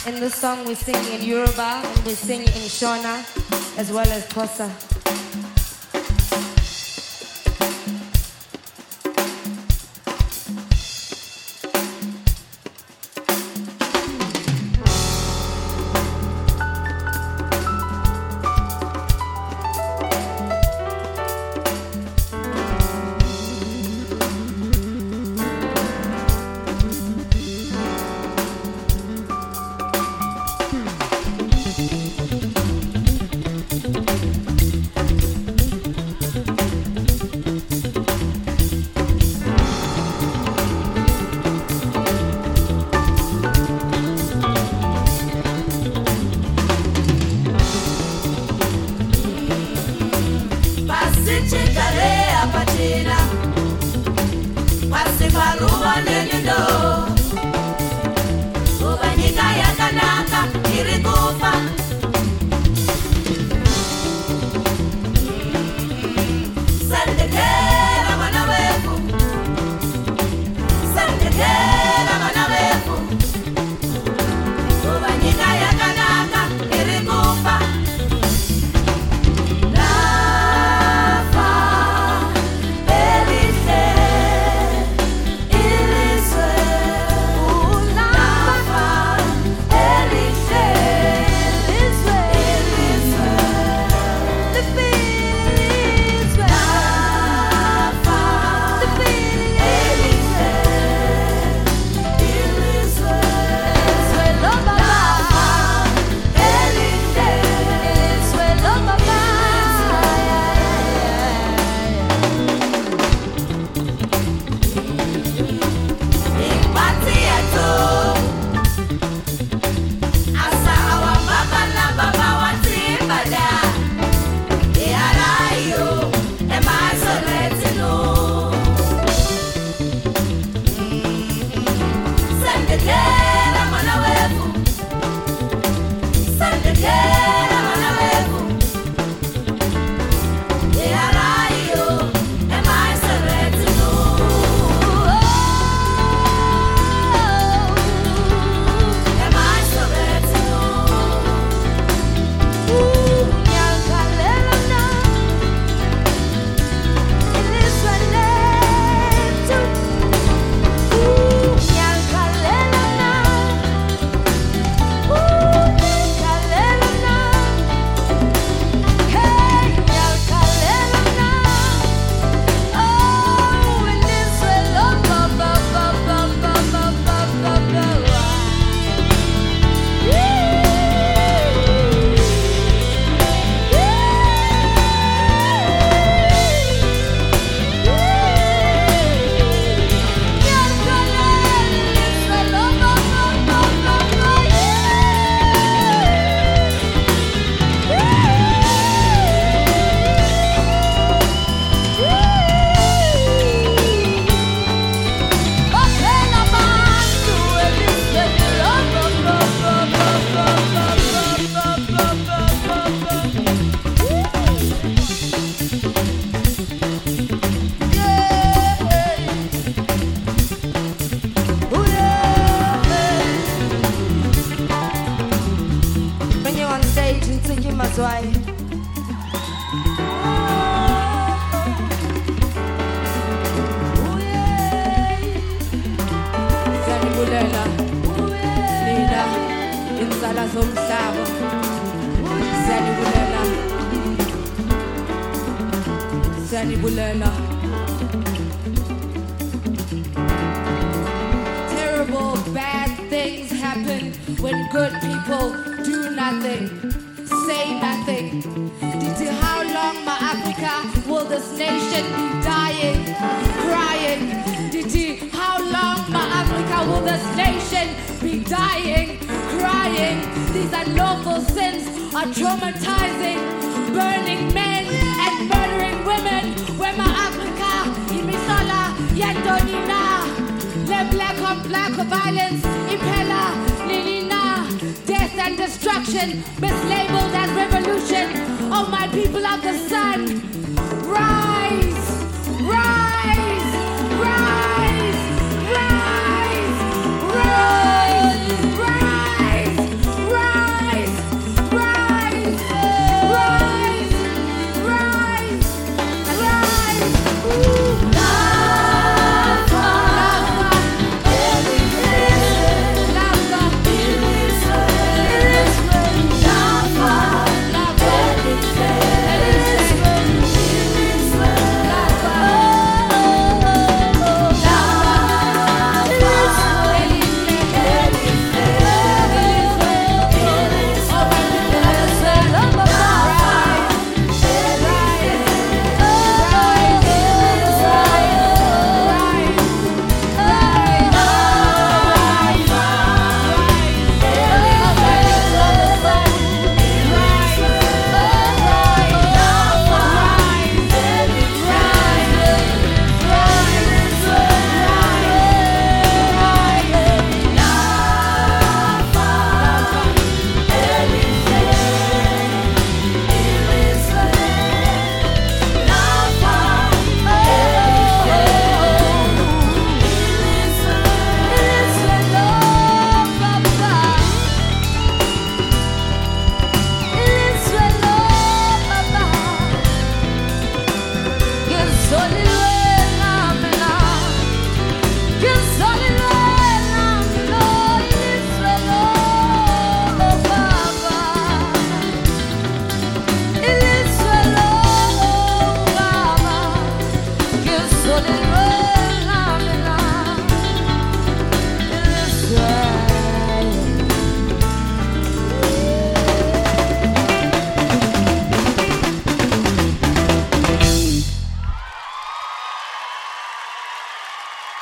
In this song we sing in Yoruba and we sing in Shona as well as Xhosa. Terrible, bad things happen when good people do nothing, say nothing. How long, my Africa, will this nation be dying, crying? How long, my Africa, will this nation be dying, crying? These unlawful sins are traumatizing, burning men and murdering women. Where my Africa, imisola, yandonina, le black on black violence, impella, nilina, death and destruction, mislabeled as revolution. Oh, my people of the sun, rise, rise.